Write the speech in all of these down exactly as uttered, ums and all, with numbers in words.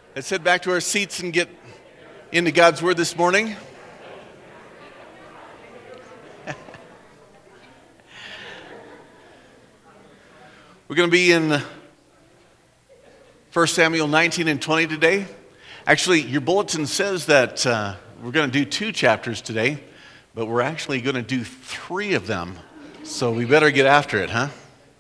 Let's head back to our seats and get into God's Word this morning. We're going to be in First Samuel nineteen and twenty today. Actually, your bulletin says that uh, we're going to do two chapters today, but we're actually going to do three of them. So we better get after it, huh?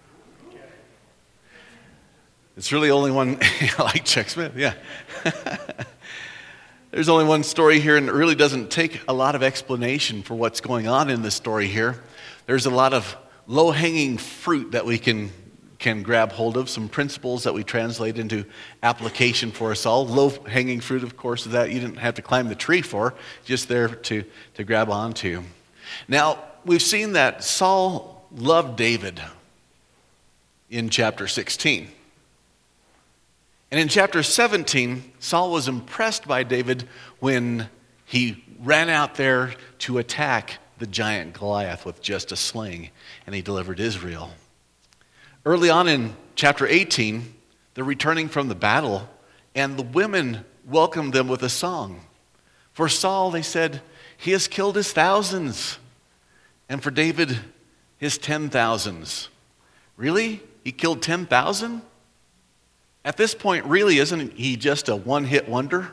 It's really only one, like Chuck Smith, yeah. There's only one story here, and it really doesn't take a lot of explanation for what's going on in this story here. There's a lot of low-hanging fruit that we can can grab hold of, some principles that we translate into application for us all. Low-hanging fruit, of course, is that you didn't have to climb the tree for, just there to, to grab onto. Now, we've seen that Saul loved David in chapter sixteen. And in chapter seventeen, Saul was impressed by David when he ran out there to attack the giant Goliath with just a sling, and he delivered Israel. Early on in chapter eighteen, they're returning from the battle, and the women welcomed them with a song. For Saul, they said, he has killed his thousands, and for David, his ten thousands. Really? He killed ten thousand? At this point, really, isn't he just a one-hit wonder?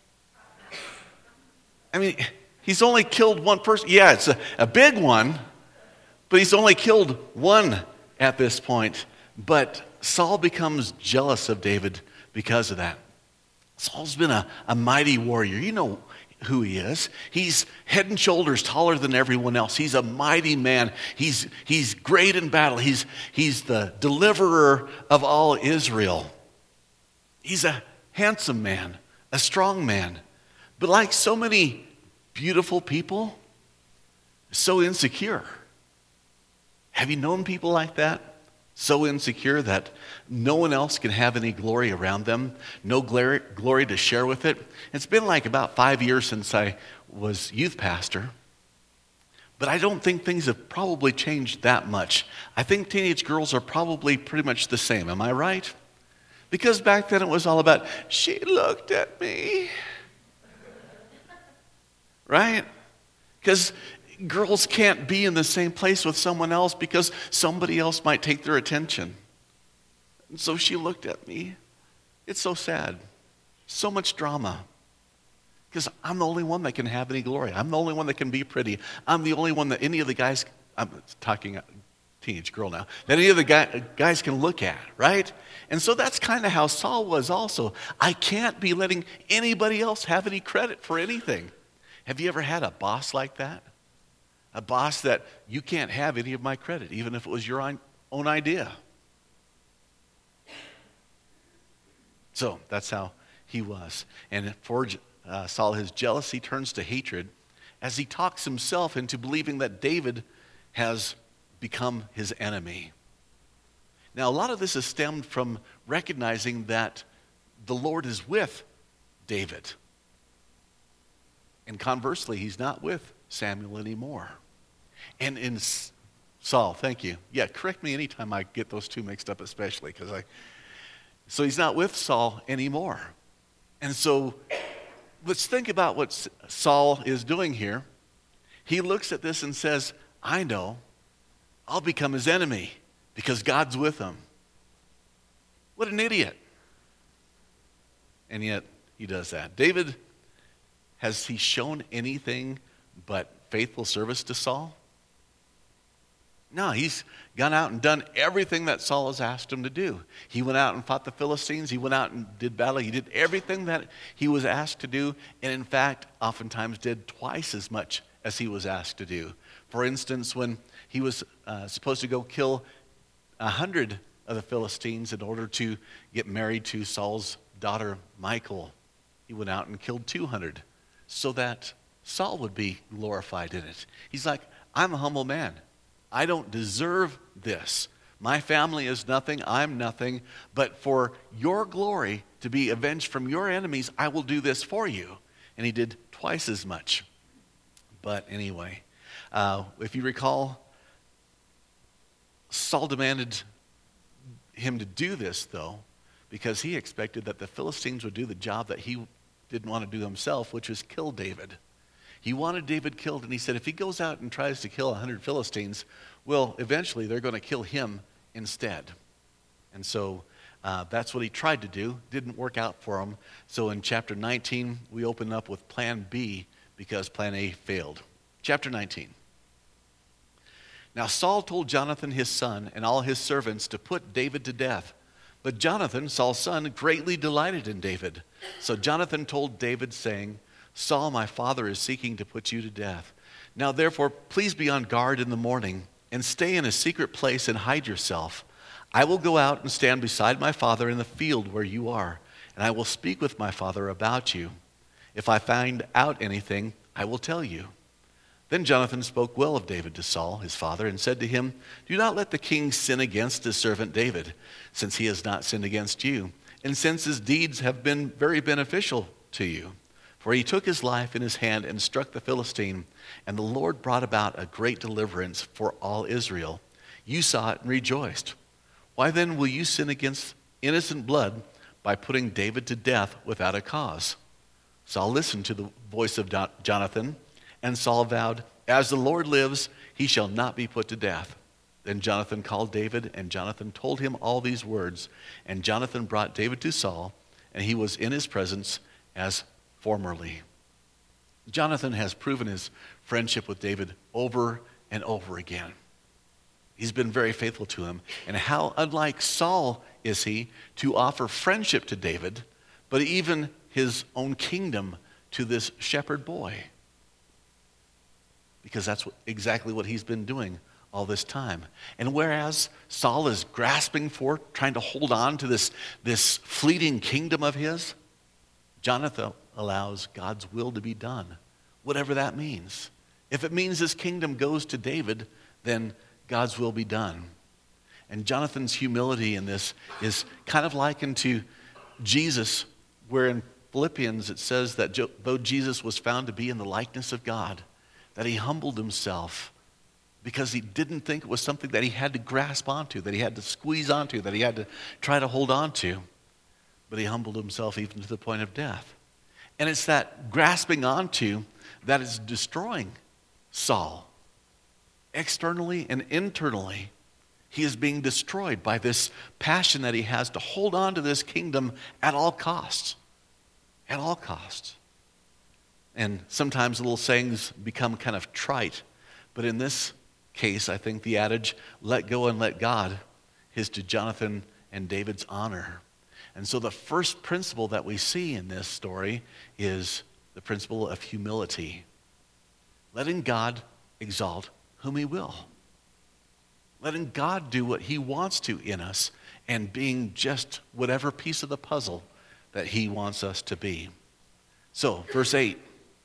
I mean, he's only killed one person. Yeah, it's a, a big one, but he's only killed one at this point. But Saul becomes jealous of David because of that. Saul's been a, a mighty warrior. You know who he is. He's head and shoulders taller than everyone else. He's a mighty man. He's, he's great in battle. He's, he's the deliverer of all Israel. He's a handsome man, a strong man. But like so many beautiful people, so insecure. Have you known people like that? So insecure that no one else can have any glory around them, no glory, glory to share with it. It's been like about five years since I was youth pastor. But I don't think things have probably changed that much. I think teenage girls are probably pretty much the same. Am I right? Because back then it was all about, she looked at me. Right? Because girls can't be in the same place with someone else because somebody else might take their attention. And so she looked at me. It's so sad. So much drama. Because I'm the only one that can have any glory. I'm the only one that can be pretty. I'm the only one that any of the guys, I'm talking teenage girl now, that any of the guy, guys can look at, right? And so that's kind of how Saul was also. I can't be letting anybody else have any credit for anything. Have you ever had a boss like that? A boss that you can't have any of my credit, even if it was your own idea. So that's how he was. And for uh, Saul, his jealousy turns to hatred as he talks himself into believing that David has become his enemy. Now, a lot of this is stemmed from recognizing that the Lord is with David. And conversely, he's not with Samuel anymore. And in Saul, thank you. Yeah, correct me anytime I get those two mixed up, especially because I. So he's not with Saul anymore. And so let's think about what Saul is doing here. He looks at this and says, I know, I'll become his enemy because God's with him. What an idiot. And yet he does that. David, has he shown anything but faithful service to Saul? No, he's gone out and done everything that Saul has asked him to do. He went out and fought the Philistines. He went out and did battle. He did everything that he was asked to do, and in fact, oftentimes did twice as much as he was asked to do. For instance, when he was uh, supposed to go kill a hundred of the Philistines in order to get married to Saul's daughter, Michal, he went out and killed two hundred so that Saul would be glorified in it. He's like, I'm a humble man. I don't deserve this. My family is nothing. I'm nothing. But for your glory to be avenged from your enemies, I will do this for you. And he did twice as much. But anyway, uh, if you recall, Saul demanded him to do this, though, because he expected that the Philistines would do the job that he didn't want to do himself, which was kill David. He wanted David killed, and he said if he goes out and tries to kill one hundred Philistines, well, eventually they're going to kill him instead. And so uh, that's what he tried to do. Didn't work out for him. So in chapter nineteen, we open up with plan B because plan A failed. Chapter nineteen. Now Saul told Jonathan his son and all his servants to put David to death. But Jonathan, Saul's son, greatly delighted in David. So Jonathan told David, saying, Saul, my father, is seeking to put you to death. Now therefore, please be on guard in the morning, and stay in a secret place and hide yourself. I will go out and stand beside my father in the field where you are, and I will speak with my father about you. If I find out anything, I will tell you. Then Jonathan spoke well of David to Saul, his father, and said to him, Do not let the king sin against his servant David, since he has not sinned against you, and since his deeds have been very beneficial to you. For he took his life in his hand and struck the Philistine, and the Lord brought about a great deliverance for all Israel. You saw it and rejoiced. Why then will you sin against innocent blood by putting David to death without a cause? Saul listened to the voice of Jonathan, and Saul vowed, As the Lord lives, he shall not be put to death. Then Jonathan called David, and Jonathan told him all these words. And Jonathan brought David to Saul, and he was in his presence as formerly. Jonathan has proven his friendship with David over and over again. He's been very faithful to him. And how unlike Saul is he to offer friendship to David, but even his own kingdom to this shepherd boy. Because that's what, exactly what he's been doing all this time. And whereas Saul is grasping for, trying to hold on to this, this fleeting kingdom of his, Jonathan allows God's will to be done, whatever that means. If it means his kingdom goes to David, then God's will be done. And Jonathan's humility in this is kind of likened to Jesus, where in Philippians it says that though Jesus was found to be in the likeness of God, that he humbled himself because he didn't think it was something that he had to grasp onto, that he had to squeeze onto, that he had to try to hold on to. But he humbled himself even to the point of death. And it's that grasping onto that is destroying Saul. Externally and internally, he is being destroyed by this passion that he has to hold on to this kingdom at all costs. At all costs. And sometimes little sayings become kind of trite. But in this case, I think the adage, let go and let God, is to Jonathan and David's honor. And so the first principle that we see in this story is the principle of humility. Letting God exalt whom he will. Letting God do what he wants to in us and being just whatever piece of the puzzle that he wants us to be. So, verse eight.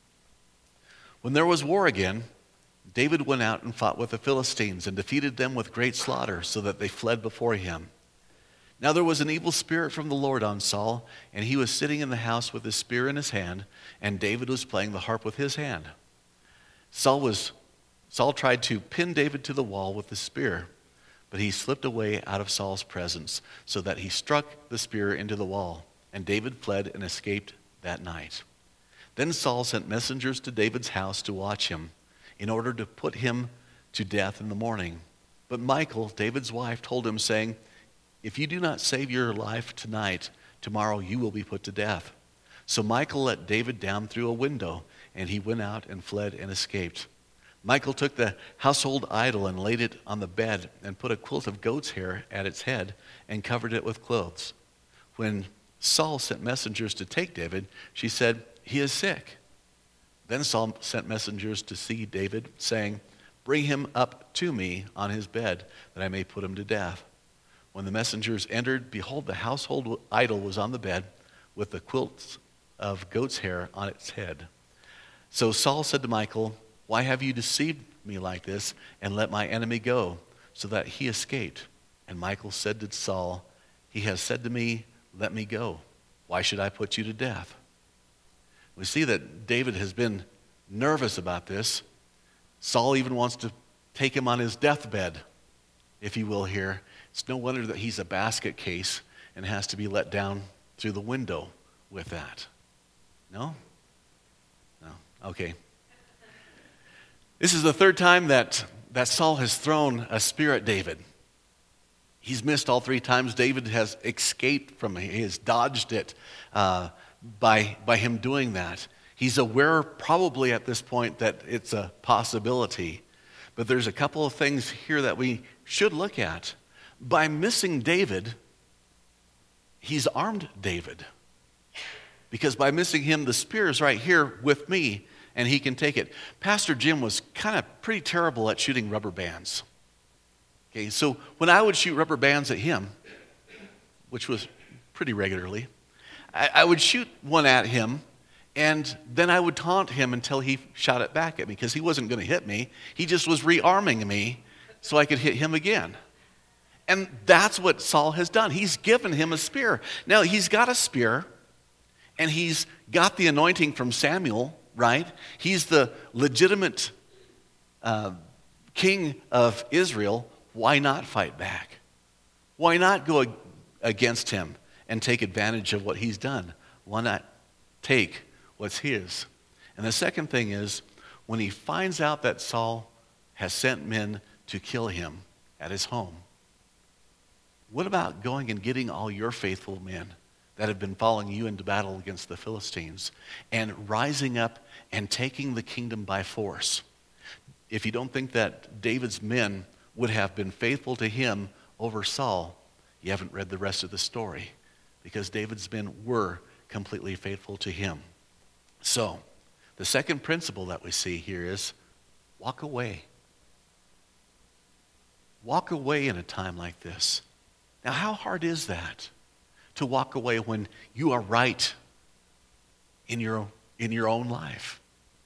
When there was war again, David went out and fought with the Philistines and defeated them with great slaughter, so that they fled before him. Now there was an evil spirit from the Lord on Saul, and he was sitting in the house with his spear in his hand, and David was playing the harp with his hand. Saul was Saul tried to pin David to the wall with the spear, but he slipped away out of Saul's presence, so that he struck the spear into the wall, and David fled and escaped that night. Then Saul sent messengers to David's house to watch him, in order to put him to death in the morning. But Michal, David's wife, told him, saying, If you do not save your life tonight, tomorrow you will be put to death. So Michal let David down through a window, and he went out and fled and escaped. Michal took the household idol and laid it on the bed, and put a quilt of goat's hair at its head, and covered it with clothes. When Saul sent messengers to take David, she said, He is sick. Then Saul sent messengers to see David, saying, Bring him up to me on his bed, that I may put him to death. When the messengers entered, behold, the household idol was on the bed, with the quilts of goat's hair on its head. So Saul said to Michal, Why have you deceived me like this, and let my enemy go, so that he escaped? And Michal said to Saul, He has said to me, Let me go. Why should I put you to death? We see that David has been nervous about this. Saul even wants to take him on his deathbed, if you will here. It's no wonder that he's a basket case, and has to be let down through the window with that. No? No. Okay. This is the third time that, that Saul has thrown a spear at David. He's missed all three times. David has escaped from it. He has dodged it uh, by, by him doing that. He's aware probably at this point that it's a possibility. But there's a couple of things here that we should look at. By missing David, he's armed David. Because by missing him, the spear is right here with me, and he can take it. Pastor Jim was kind of pretty terrible at shooting rubber bands. Okay, so when I would shoot rubber bands at him, which was pretty regularly, I, I would shoot one at him, and then I would taunt him until he shot it back at me, because he wasn't going to hit me. He just was rearming me so I could hit him again. And that's what Saul has done. He's given him a spear. Now, he's got a spear, and he's got the anointing from Samuel, right? He's the legitimate uh, king of Israel. Why not fight back? Why not go against him and take advantage of what he's done? Why not take what's his? And the second thing is, when he finds out that Saul has sent men to kill him at his home, what about going and getting all your faithful men that have been following you into battle against the Philistines and rising up and taking the kingdom by force? If you don't think that David's men would have been faithful to him over Saul, you haven't read the rest of the story, because David's men were completely faithful to him. So, the second principle that we see here is walk away. Walk away in a time like this. Now, how hard is that, to walk away when you are right in your, in your own life?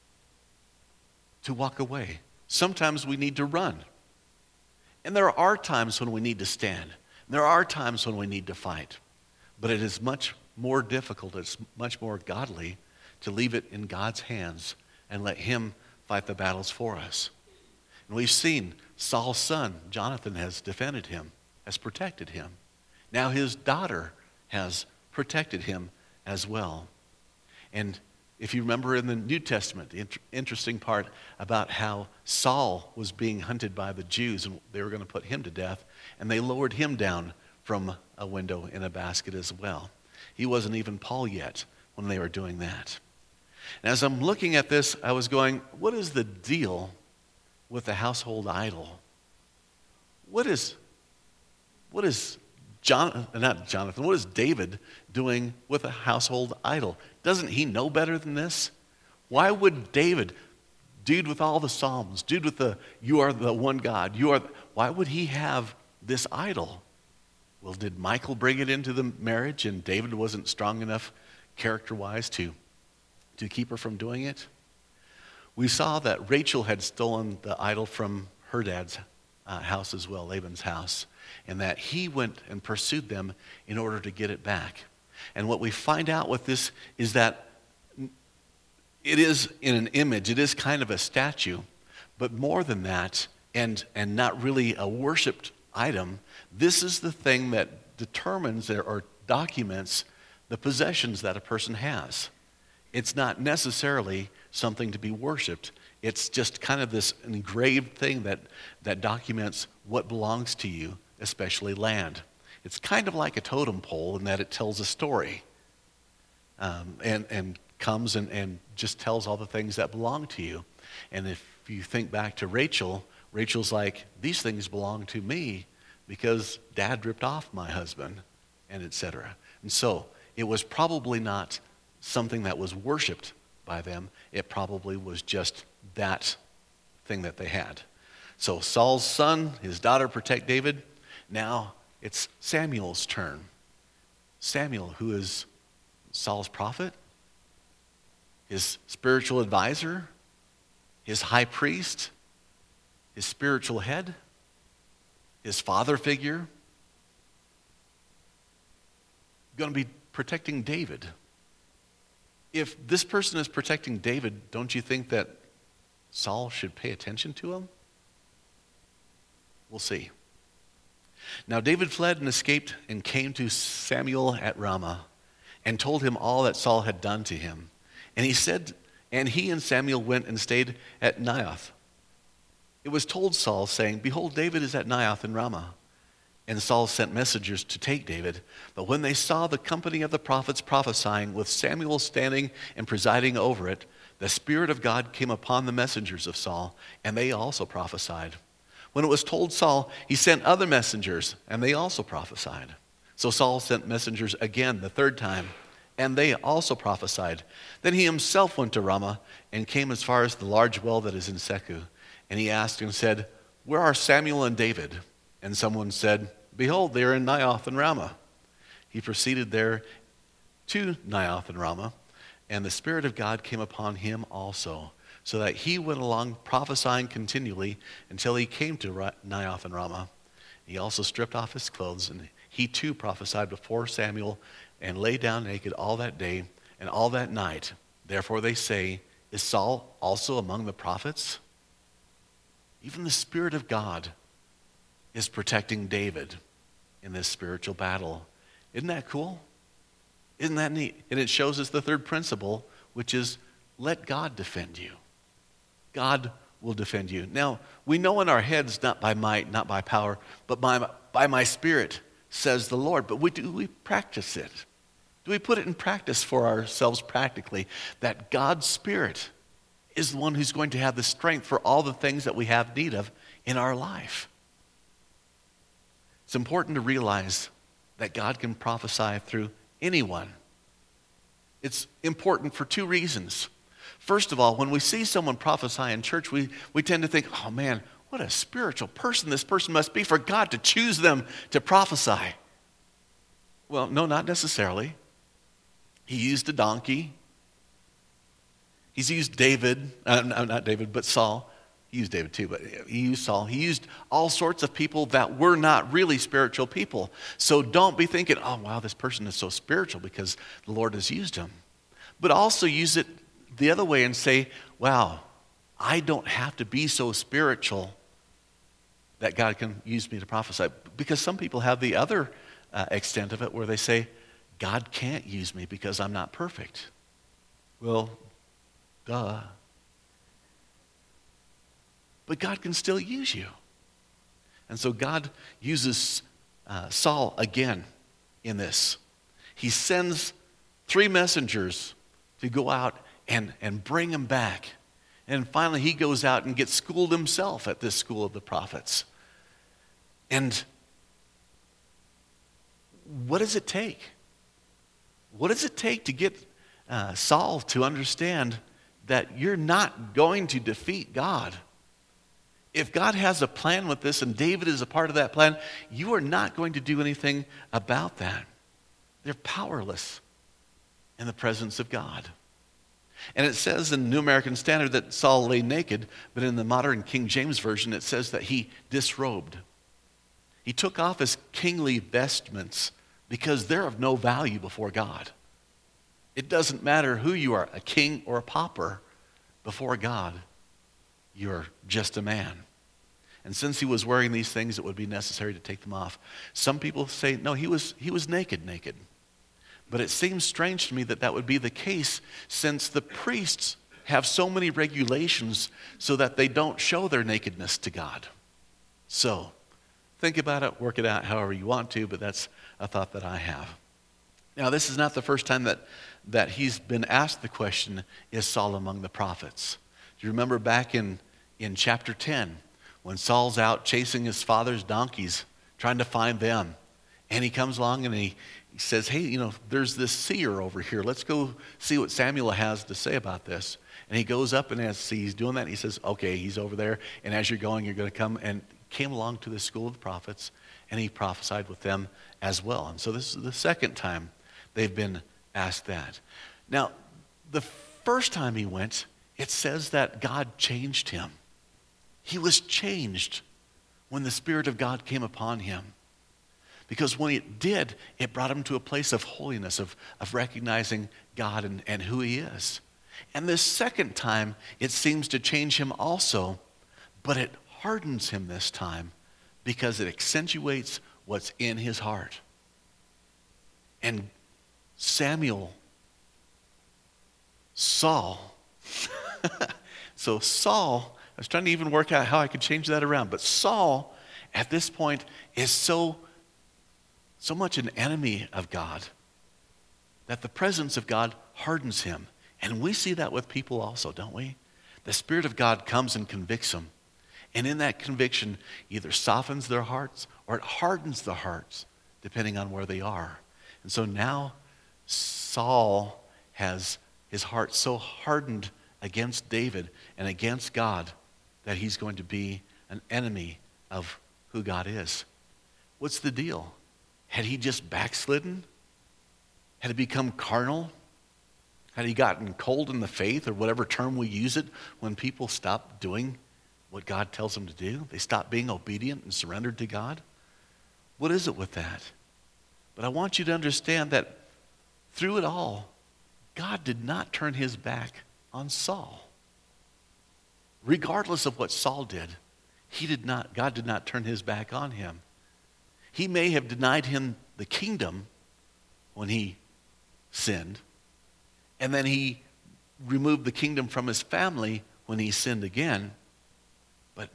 To walk away. Sometimes we need to run. And there are times when we need to stand. There are times when we need to fight. But it is much more difficult, it's much more godly to leave it in God's hands and let him fight the battles for us. And we've seen Saul's son, Jonathan, has defended him, has protected him. Now his daughter has protected him as well. And if you remember in the New Testament, the inter- interesting part about how Saul was being hunted by the Jews, and they were going to put him to death, and they lowered him down from a window in a basket as well. He wasn't even Paul yet when they were doing that. And as I'm looking at this, I was going, what is the deal with the household idol? What is, what is John, not Jonathan, what is David doing with a household idol? Doesn't he know better than this? Why would David, dude with all the Psalms, dude with the, you are the one God, you are, why would he have this idol? Well, did Michal bring it into the marriage and David wasn't strong enough character-wise to, to keep her from doing it? We saw that Rachel had stolen the idol from her dad's uh, house as well, Laban's house, and that he went and pursued them in order to get it back. And what we find out with this is that it is in an image, it is kind of a statue, but more than that, and, and not really a worshipped item, this is the thing that determines or documents the possessions that a person has. It's not necessarily something to be worshipped. It's just kind of this engraved thing that, that documents what belongs to you, especially land. It's kind of like a totem pole in that it tells a story um, and, and comes and, and just tells all the things that belong to you. And if you think back to Rachel, Rachel's like, these things belong to me because Dad ripped off my husband, and et cetera. And so it was probably not something that was worshipped by them. It probably was just that thing that they had. So Saul's son, his daughter protect David. Now it's Samuel's turn. Samuel, who is Saul's prophet, his spiritual advisor, his high priest, his spiritual head, his father figure, going to be protecting David. If this person is protecting David, don't you think that Saul should pay attention to him? We'll see. Now David fled and escaped and came to Samuel at Ramah and told him all that Saul had done to him. And he said, and he and Samuel went and stayed at Naioth. It was told Saul, saying, Behold, David is at Naioth in Ramah. And Saul sent messengers to take David. But when they saw the company of the prophets prophesying, with Samuel standing and presiding over it, the Spirit of God came upon the messengers of Saul, and they also prophesied. When it was told Saul, he sent other messengers, and they also prophesied. So Saul sent messengers again the third time, and they also prophesied. Then he himself went to Ramah and came as far as the large well that is in Secu. And he asked and said, Where are Samuel and David? And someone said, Behold, they are in Naioth and Ramah. He proceeded there to Naioth and Ramah, and the Spirit of God came upon him also, so that he went along prophesying continually until he came to Naioth and Ramah. He also stripped off his clothes, and he too prophesied before Samuel, and lay down naked all that day and all that night. Therefore they say, Is Saul also among the prophets? Even the Spirit of God is protecting David in this spiritual battle. Isn't that cool? Isn't that neat? And it shows us the third principle, which is let God defend you. God will defend you. Now, we know in our heads, not by might, not by power, but by, by my Spirit, says the Lord. But we, do we practice it? Do we put it in practice for ourselves practically, that God's Spirit is the one who's going to have the strength for all the things that we have need of in our life? It's important to realize that God can prophesy through anyone. It's important for two reasons. First of all, when we see someone prophesy in church, we, we tend to think, oh man, what a spiritual person this person must be for God to choose them to prophesy. Well, no, not necessarily. He used a donkey. He's used David, uh, no, not David, but Saul. He used David too, but he used Saul. He used all sorts of people that were not really spiritual people. So don't be thinking, oh, wow, this person is so spiritual because the Lord has used him. But also use it the other way and say, wow, I don't have to be so spiritual that God can use me to prophesy. Because some people have the other uh, extent of it where they say, God can't use me because I'm not perfect. Well, duh. But God can still use you. And so God uses uh, Saul again in this. He sends three messengers to go out and, and bring him back. And finally he goes out and gets schooled himself at this school of the prophets. And what does it take? What does it take to get uh, Saul to understand that you're not going to defeat God? If God has a plan with this and David is a part of that plan, you are not going to do anything about that. They're powerless in the presence of God. And it says in the New American Standard that Saul lay naked, but in the modern King James Version it says that he disrobed. He took off his kingly vestments because they're of no value before God. It doesn't matter who you are, a king or a pauper, before God, you're just a man. And since he was wearing these things, it would be necessary to take them off. Some people say, no, he was, he was naked, naked. But it seems strange to me that that would be the case since the priests have so many regulations so that they don't show their nakedness to God. So, think about it, work it out however you want to, but that's a thought that I have. Now, this is not the first time that, that he's been asked the question, is Saul among the prophets? Do you remember back in, in chapter ten, when Saul's out chasing his father's donkeys, trying to find them, and he comes along and he, he says, hey, you know, there's this seer over here. Let's go see what Samuel has to say about this. And he goes up and as he's doing that, he says, okay, he's over there, and as you're going, you're going to come, and came along to the school of the prophets, and he prophesied with them as well. And so this is the second time they've been asked that. Now, the first time he went, it says that God changed him. He was changed when the Spirit of God came upon him. Because when it did, it brought him to a place of holiness, of, of recognizing God and, and who he is. And this second time, it seems to change him also, but it hardens him this time because it accentuates what's in his heart. And Samuel Saul. So Saul, I was trying to even work out how I could change that around, but Saul at this point is so, so much an enemy of God that the presence of God hardens him. And we see that with people also, don't we? The Spirit of God comes and convicts them. And in that conviction, either softens their hearts or it hardens the hearts, depending on where they are. And so now Saul has his heart so hardened against David and against God that he's going to be an enemy of who God is. What's the deal? Had he just backslidden? Had he become carnal? Had he gotten cold in the faith, or whatever term we use it, when people stop doing what God tells them to do? They stop being obedient and surrendered to God? What is it with that? But I want you to understand that through it all, God did not turn his back on Saul. Regardless of what Saul did, he did not, God did not turn his back on him. He may have denied him the kingdom when he sinned, and then he removed the kingdom from his family when he sinned again. But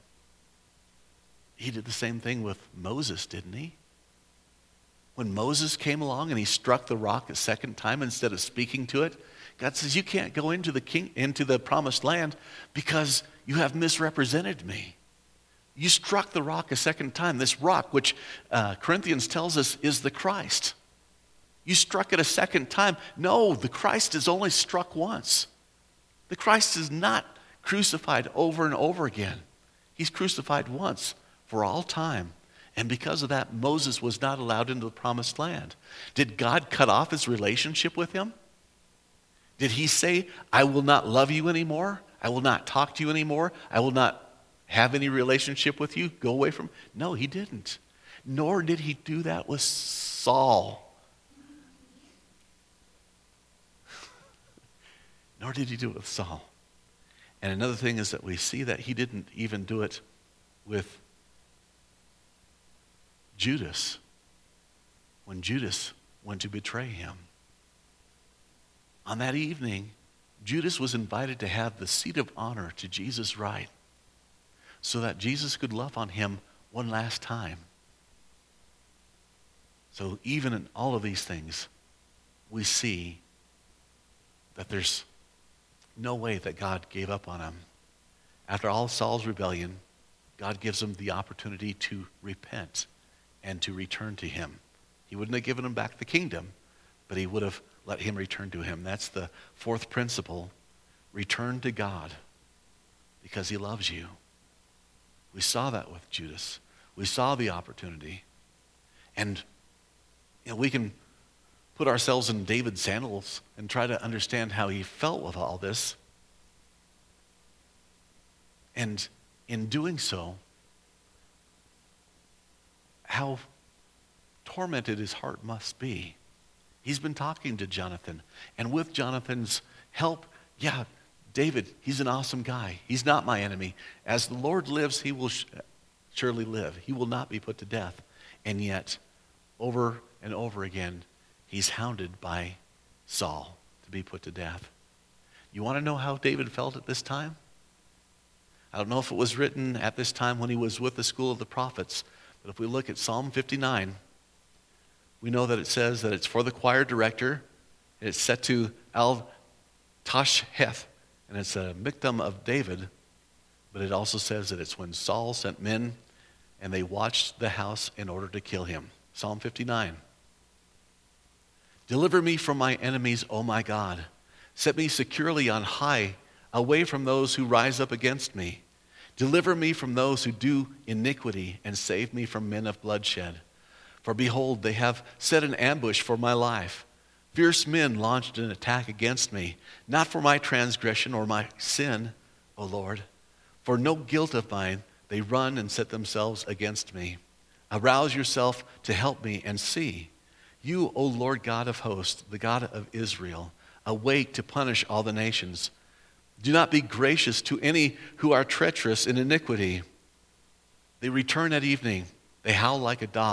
he did the same thing with Moses, didn't he? When Moses came along and he struck the rock a second time instead of speaking to it, God says, you can't go into the king, into the promised land because you have misrepresented me. You struck the rock a second time, this rock, which uh, Corinthians tells us is the Christ. You struck it a second time. No, the Christ is only struck once. The Christ is not crucified over and over again. He's crucified once for all time. And because of that, Moses was not allowed into the promised land. Did God cut off his relationship with him? Did he say, I will not love you anymore? I will not talk to you anymore? I will not have any relationship with you? Go away from... No, he didn't. Nor did he do that with Saul. Nor did he do it with Saul. And another thing is that we see that he didn't even do it with Judas, when Judas went to betray him. On that evening, Judas was invited to have the seat of honor to Jesus' right, so that Jesus could love on him one last time. So even in all of these things, we see that there's no way that God gave up on him. After all Saul's rebellion, God gives him the opportunity to repent and to return to him. He wouldn't have given him back the kingdom, but he would have let him return to him. That's the fourth principle. Return to God because he loves you. We saw that with Judas. We saw the opportunity. And you know, we can put ourselves in David's sandals and try to understand how he felt with all this. And in doing so, how tormented his heart must be. He's been talking to Jonathan, and with Jonathan's help, yeah, David, he's an awesome guy. He's not my enemy. As the Lord lives, he will sh- surely live. He will not be put to death. And yet, over and over again, he's hounded by Saul to be put to death. You want to know how David felt at this time? I don't know if it was written at this time when he was with the school of the prophets, but if we look at Psalm fifty-nine, we know that it says that it's for the choir director, and it's set to Al-Tashheth, and it's a miktam of David, but it also says that it's when Saul sent men and they watched the house in order to kill him. Psalm fifty-nine. Deliver me from my enemies, O my God. Set me securely on high, away from those who rise up against me. Deliver me from those who do iniquity, and save me from men of bloodshed. For behold, they have set an ambush for my life. Fierce men launched an attack against me, not for my transgression or my sin, O Lord. For no guilt of mine, they run and set themselves against me. Arouse yourself to help me and see. You, O Lord God of hosts, the God of Israel, awake to punish all the nations. Do not be gracious to any who are treacherous in iniquity. They return at evening. They howl like a dog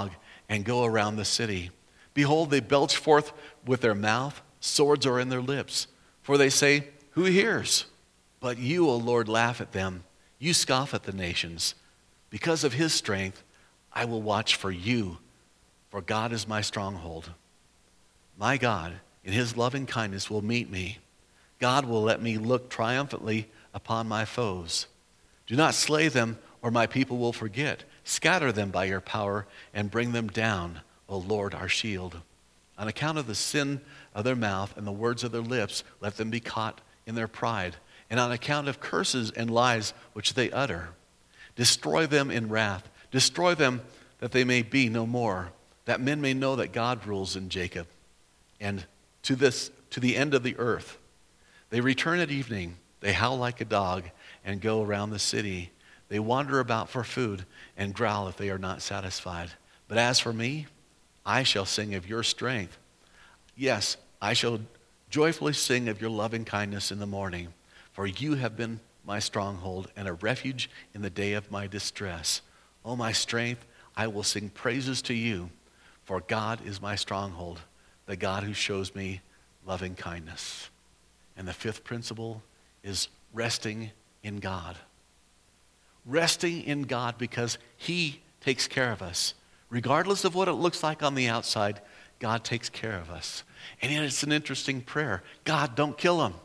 and go around the city. Behold, they belch forth with their mouth, swords are in their lips. For they say, who hears? But you, O Lord, laugh at them. You scoff at the nations. Because of his strength, I will watch for you, for God is my stronghold. My God, in his loving kindness, will meet me. God will let me look triumphantly upon my foes. Do not slay them, or my people will forget. Scatter them by your power and bring them down, O Lord, our shield. On account of the sin of their mouth and the words of their lips, let them be caught in their pride. And on account of curses and lies which they utter, destroy them in wrath. Destroy them that they may be no more, that men may know that God rules in Jacob. And to this, to the end of the earth, they return at evening. They howl like a dog and go around the city. They wander about for food and growl if they are not satisfied. But as for me, I shall sing of your strength. Yes, I shall joyfully sing of your loving kindness in the morning. For you have been my stronghold and a refuge in the day of my distress. O my strength, I will sing praises to you. For God is my stronghold, the God who shows me loving kindness. And the fifth principle is resting in God. Resting in God because he takes care of us. Regardless of what it looks like on the outside, God takes care of us. And yet it's an interesting prayer. God, don't kill him.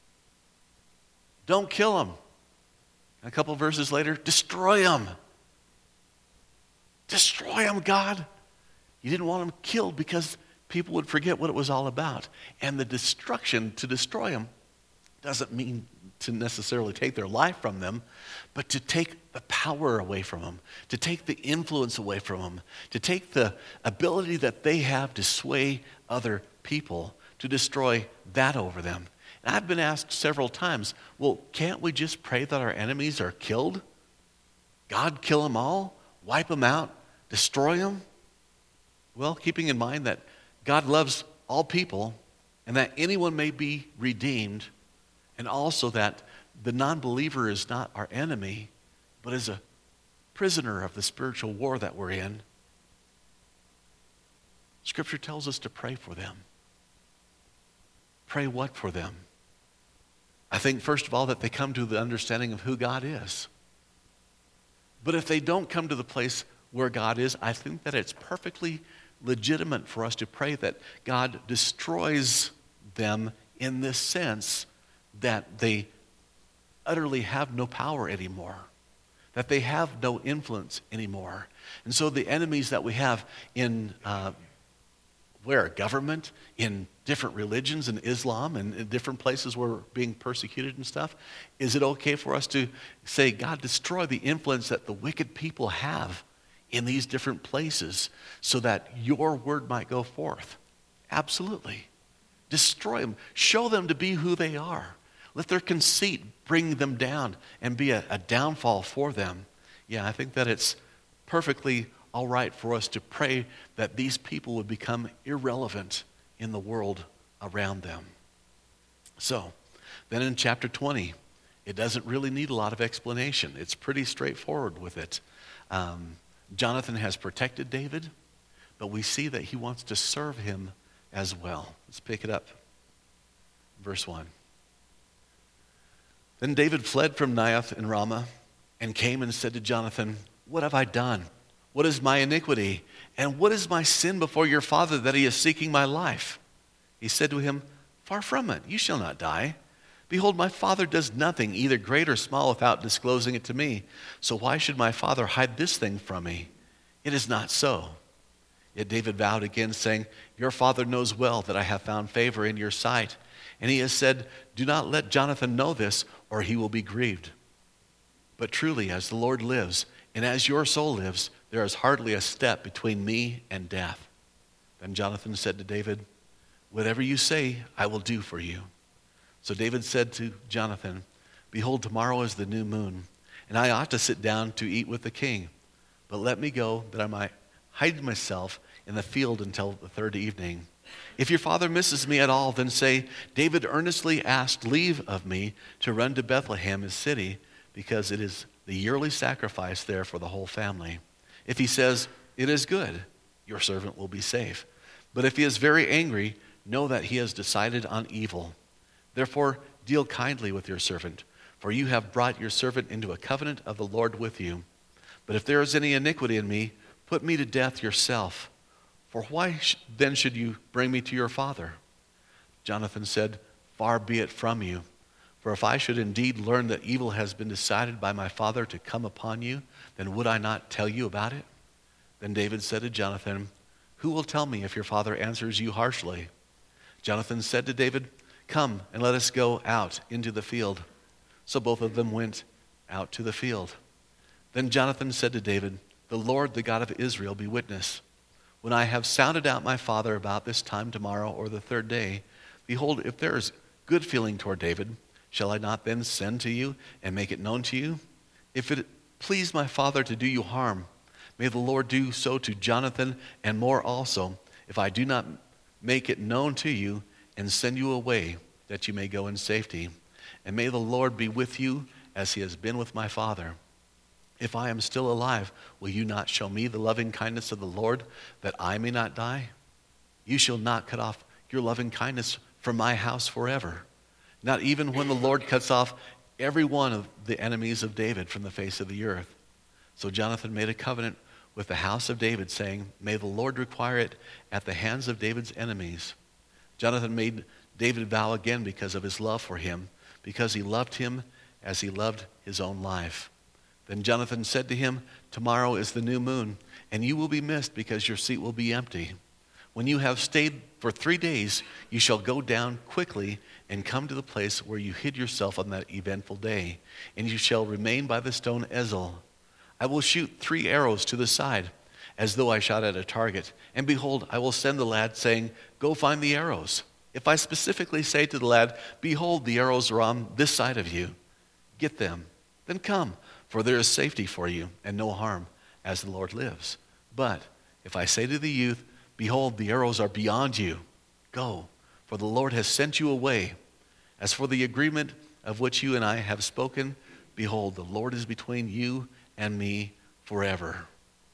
Don't kill him. A couple of verses later, destroy him. Destroy him, God. You didn't want him killed because people would forget what it was all about. And the destruction to destroy him doesn't mean to necessarily take their life from them, but to take the power away from them, to take the influence away from them, to take the ability that they have to sway other people, to destroy that over them. And I've been asked several times, well, can't we just pray that our enemies are killed? God kill them all, wipe them out, destroy them? Well, keeping in mind that God loves all people and that anyone may be redeemed, and also that the non-believer is not our enemy, but is a prisoner of the spiritual war that we're in. Scripture tells us to pray for them. Pray what for them? I think, first of all, that they come to the understanding of who God is. But if they don't come to the place where God is, I think that it's perfectly legitimate for us to pray that God destroys them in this sense, that they utterly have no power anymore, that they have no influence anymore. And so the enemies that we have in uh, where? Government, in different religions, in Islam, and in different places where we're being persecuted and stuff. Is it okay for us to say, God, destroy the influence that the wicked people have in these different places so that your word might go forth? Absolutely. Destroy them. Show them to be who they are. Let their conceit bring them down and be a, a downfall for them. Yeah, I think that it's perfectly all right for us to pray that these people would become irrelevant in the world around them. So, then in chapter twenty, it doesn't really need a lot of explanation. It's pretty straightforward with it. Um, Jonathan has protected David, but we see that he wants to serve him as well. Let's pick it up. Verse one. Then David fled from Naioth in Ramah and came and said to Jonathan, what have I done? What is my iniquity? And what is my sin before your father that he is seeking my life? He said to him, far from it, you shall not die. Behold, my father does nothing, either great or small, without disclosing it to me. So why should my father hide this thing from me? It is not so. Yet David vowed again, saying, your father knows well that I have found favor in your sight. And he has said, do not let Jonathan know this, or he will be grieved. But truly, as the Lord lives, and as your soul lives, there is hardly a step between me and death. Then Jonathan said to David, whatever you say, I will do for you. So David said to Jonathan, behold, tomorrow is the new moon, and I ought to sit down to eat with the king. But let me go, that I might hide myself in the field until the third evening. If your father misses me at all, then say, David earnestly asked leave of me to run to Bethlehem, his city, because it is the yearly sacrifice there for the whole family. If he says, it is good, your servant will be safe. But if he is very angry, know that he has decided on evil. Therefore, deal kindly with your servant, for you have brought your servant into a covenant of the Lord with you. But if there is any iniquity in me, put me to death yourself. For why sh- then should you bring me to your father?" Jonathan said, "Far be it from you. For if I should indeed learn that evil has been decided by my father to come upon you, then would I not tell you about it?" Then David said to Jonathan, "Who will tell me if your father answers you harshly?" Jonathan said to David, "Come and let us go out into the field." So both of them went out to the field. Then Jonathan said to David, "The Lord, the God of Israel, be witness. When I have sounded out my father about this time tomorrow or the third day, behold, if there is good feeling toward David, shall I not then send to you and make it known to you? If it please my father to do you harm, may the Lord do so to Jonathan and more also, if I do not make it known to you and send you away, that you may go in safety. And may the Lord be with you as he has been with my father. If I am still alive, will you not show me the loving kindness of the Lord, that I may not die? You shall not cut off your loving kindness from my house forever, not even when the Lord cuts off every one of the enemies of David from the face of the earth." So Jonathan made a covenant with the house of David, saying, "May the Lord require it at the hands of David's enemies." Jonathan made David vow again because of his love for him, because he loved him as he loved his own life. Then Jonathan said to him, "Tomorrow is the new moon, and you will be missed because your seat will be empty. When you have stayed for three days, you shall go down quickly and come to the place where you hid yourself on that eventful day, and you shall remain by the stone Ezel. I will shoot three arrows to the side, as though I shot at a target. And behold, I will send the lad, saying, 'Go find the arrows.' If I specifically say to the lad, 'Behold, the arrows are on this side of you, get them,' then come, for there is safety for you, and no harm, as the Lord lives. But if I say to the youth, 'Behold, the arrows are beyond you,' go, for the Lord has sent you away. As for the agreement of which you and I have spoken, behold, the Lord is between you and me forever."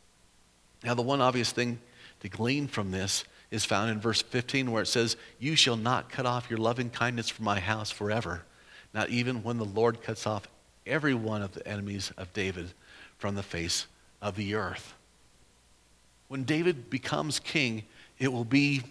Now, the one obvious thing to glean from this is found in verse fifteen, where it says, "You shall not cut off your loving kindness from my house forever, not even when the Lord cuts off every one of the enemies of David from the face of the earth." When David becomes king, it will be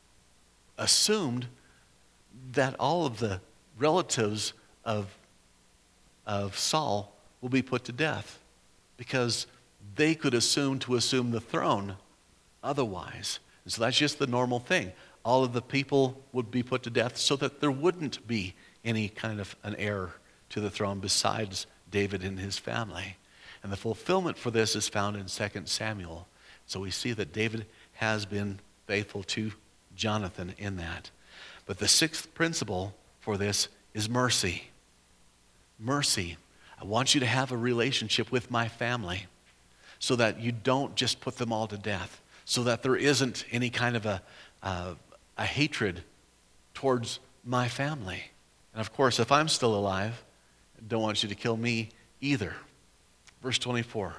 assumed that all of the relatives of, of Saul will be put to death, because they could assume to assume the throne otherwise. And so that's just the normal thing. All of the people would be put to death so that there wouldn't be any kind of an heir to the throne besides David and his family. And the fulfillment for this is found in Second Samuel. So we see that David has been faithful to Jonathan in that. But the sixth principle for this is mercy. Mercy. I want you to have a relationship with my family so that you don't just put them all to death, so that there isn't any kind of a, uh, a hatred towards my family. And of course, if I'm still alive, I don't want you to kill me either. Verse twenty-four.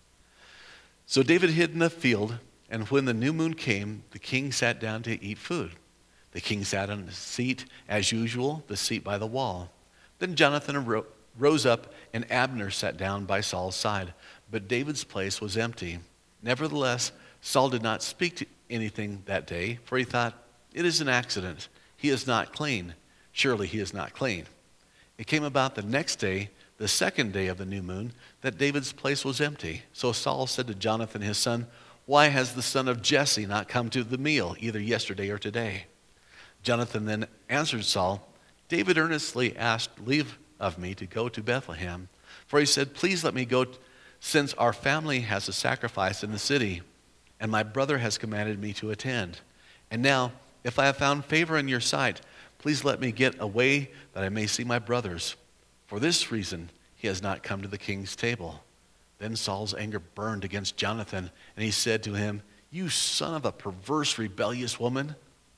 So David hid in the field, and when the new moon came, the king sat down to eat food. The king sat on his seat, as usual, the seat by the wall. Then Jonathan arose. rose up, and Abner sat down by Saul's side. But David's place was empty. Nevertheless, Saul did not speak to anything that day, for he thought, "It is an accident. He is not clean. Surely he is not clean." It came about the next day, the second day of the new moon, that David's place was empty. So Saul said to Jonathan his son, "Why has the son of Jesse not come to the meal, either yesterday or today?" Jonathan then answered Saul, "David earnestly asked leave of me to go to Bethlehem. For he said, 'Please let me go, since our family has a sacrifice in the city, and my brother has commanded me to attend. And now, if I have found favor in your sight, please let me get away that I may see my brothers. For this reason, he has not come to the king's table.' Then Saul's anger burned against Jonathan, and he said to him, 'You son of a perverse, rebellious woman,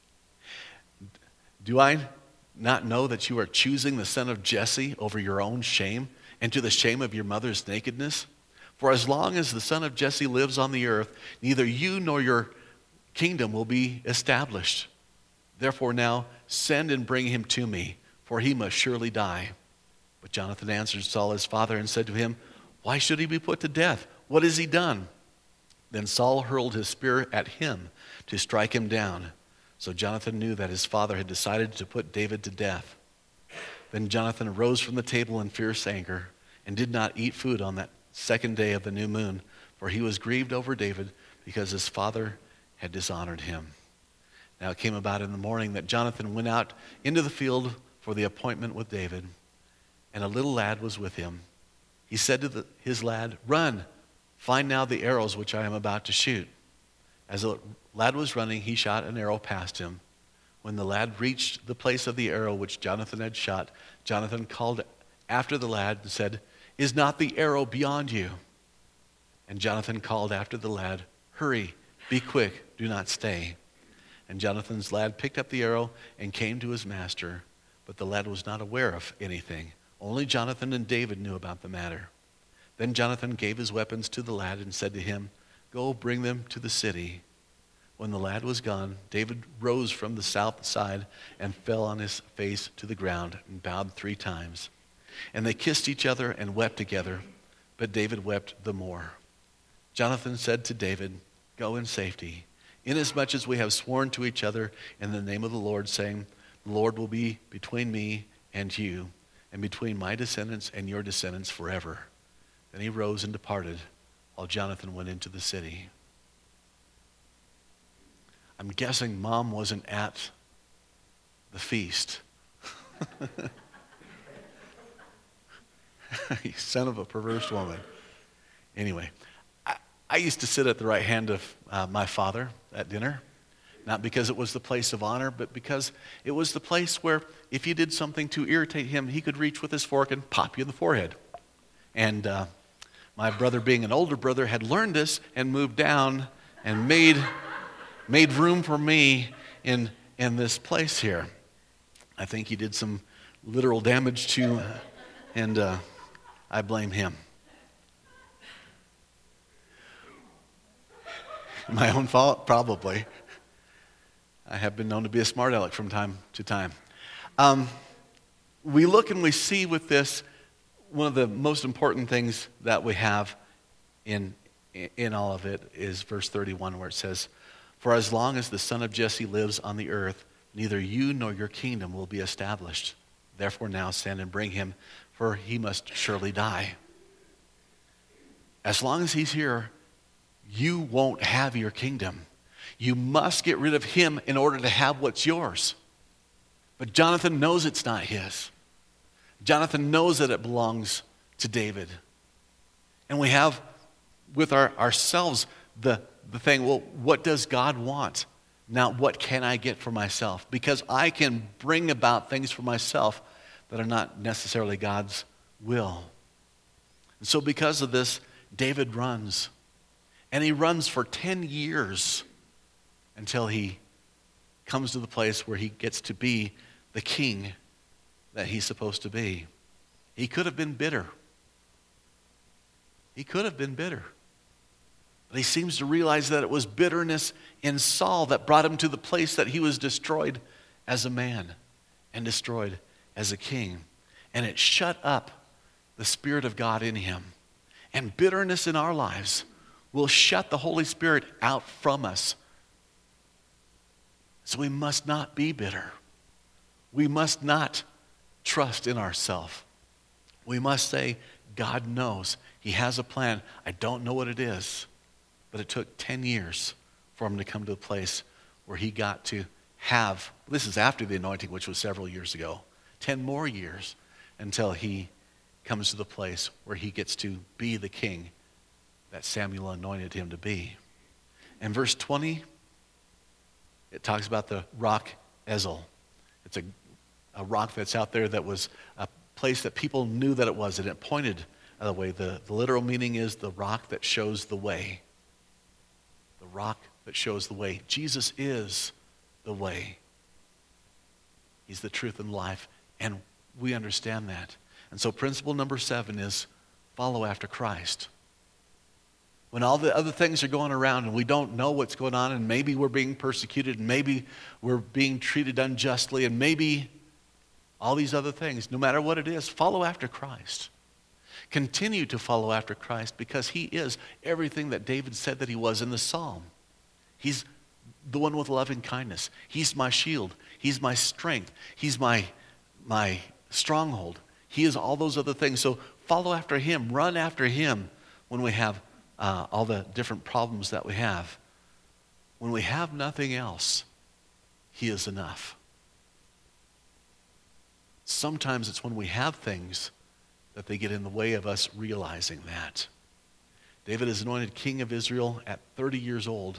do I not know that you are choosing the son of Jesse over your own shame and to the shame of your mother's nakedness? For as long as the son of Jesse lives on the earth, neither you nor your kingdom will be established. Therefore now send and bring him to me, for he must surely die." But Jonathan answered Saul his father and said to him, "Why should he be put to death? What has he done?" Then Saul hurled his spear at him to strike him down. So Jonathan knew that his father had decided to put David to death. Then Jonathan arose from the table in fierce anger and did not eat food on that second day of the new moon, for he was grieved over David because his father had dishonored him. Now it came about in the morning that Jonathan went out into the field for the appointment with David, and a little lad was with him. He said to the, his lad, "Run, find now the arrows which I am about to shoot." As the lad was running, he shot an arrow past him. When the lad reached the place of the arrow which Jonathan had shot, Jonathan called after the lad and said, "Is not the arrow beyond you?" And Jonathan called after the lad, "Hurry, be quick, do not stay." And Jonathan's lad picked up the arrow and came to his master, but the lad was not aware of anything. Only Jonathan and David knew about the matter. Then Jonathan gave his weapons to the lad and said to him, "Go bring them to the city." When the lad was gone, David rose from the south side and fell on his face to the ground and bowed three times. And they kissed each other and wept together, but David wept the more. Jonathan said to David, "Go in safety, inasmuch as we have sworn to each other in the name of the Lord, saying, 'The Lord will be between me and you, and between my descendants and your descendants forever.'" Then he rose and departed, while Jonathan went into the city. I'm guessing Mom wasn't at the feast. You son of a perverse woman. Anyway, I, I used to sit at the right hand of uh, my father at dinner, not because it was the place of honor, but because it was the place where if you did something to irritate him, he could reach with his fork and pop you in the forehead. And uh, my brother, being an older brother, had learned this and moved down and made made room for me in in this place here. I think he did some literal damage to, and uh, I blame him. My own fault, probably. I have been known to be a smart aleck from time to time. Um, we look and we see with this, one of the most important things that we have in in all of it is verse thirty-one, where it says, "For as long as the son of Jesse lives on the earth, neither you nor your kingdom will be established. Therefore now send and bring him, for he must surely die." As long as he's here, you won't have your kingdom. You must get rid of him in order to have what's yours. But Jonathan knows it's not his. Jonathan knows that it belongs to David. And we have with our, ourselves the, the thing, well, what does God want? Now, what can I get for myself? Because I can bring about things for myself that are not necessarily God's will. And so because of this, David runs. And he runs for ten years until he comes to the place where he gets to be the king that he's supposed to be. He could have been bitter. He could have been bitter. But he seems to realize that it was bitterness in Saul that brought him to the place that he was destroyed as a man and destroyed as a king. And it shut up the Spirit of God in him. And bitterness in our lives will shut the Holy Spirit out from us. So we must not be bitter. We must not trust in ourselves. We must say, God knows. He has a plan. I don't know what it is. But it took ten years for him to come to a place where he got to have, this is after the anointing, which was several years ago, ten more years until he comes to the place where he gets to be the king that Samuel anointed him to be. In verse twenty, it talks about the rock Ezel. It's a, a rock that's out there that was a place that people knew that it was, and it pointed the way. The, the literal meaning is the rock that shows the way. The rock that shows the way. Jesus is the way. He's the truth and life, and we understand that. And so principle number seven is follow after Christ. when all the other things are going around and we don't know what's going on, and maybe we're being persecuted, and maybe we're being treated unjustly, and maybe all these other things, no matter what it is, follow after Christ. Continue to follow after Christ, because he is everything that David said that he was in the psalm. He's the one with loving kindness. He's my shield. He's my strength. He's my, my stronghold. He is all those other things. So follow after him. Run after him when we have uh, all the different problems that we have. When we have nothing else, he is enough. Sometimes it's when we have things that they get in the way of us realizing that. David is anointed king of Israel at thirty years old.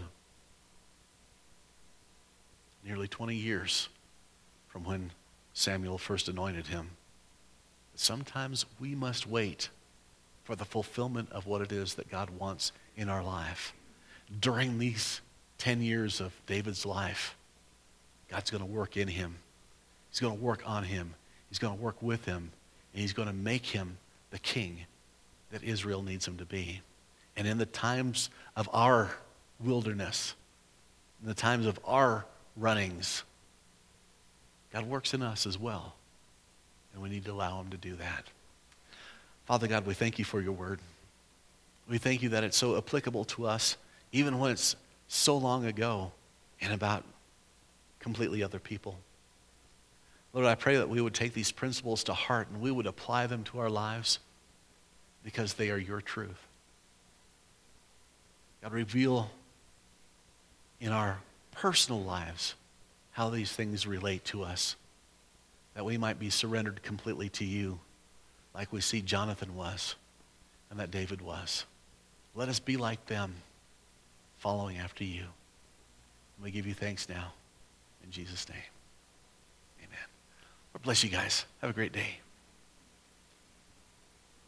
Nearly twenty years from when Samuel first anointed him. Sometimes we must wait for the fulfillment of what it is that God wants in our life. During these ten years of David's life, God's going to work in him. He's going to work on him. He's going to work with him. And he's going to make him the king that Israel needs him to be. And in the times of our wilderness, in the times of our runnings, God works in us as well. And we need to allow him to do that. Father God, we thank you for your word. We thank you that it's so applicable to us, even when it's so long ago and about completely other people. Lord, I pray that we would take these principles to heart and we would apply them to our lives because they are your truth. God, reveal in our personal lives how these things relate to us, that we might be surrendered completely to you like we see Jonathan was and that David was. Let us be like them, following after you. And we give you thanks now. In Jesus' name. Lord bless you guys. Have a great day.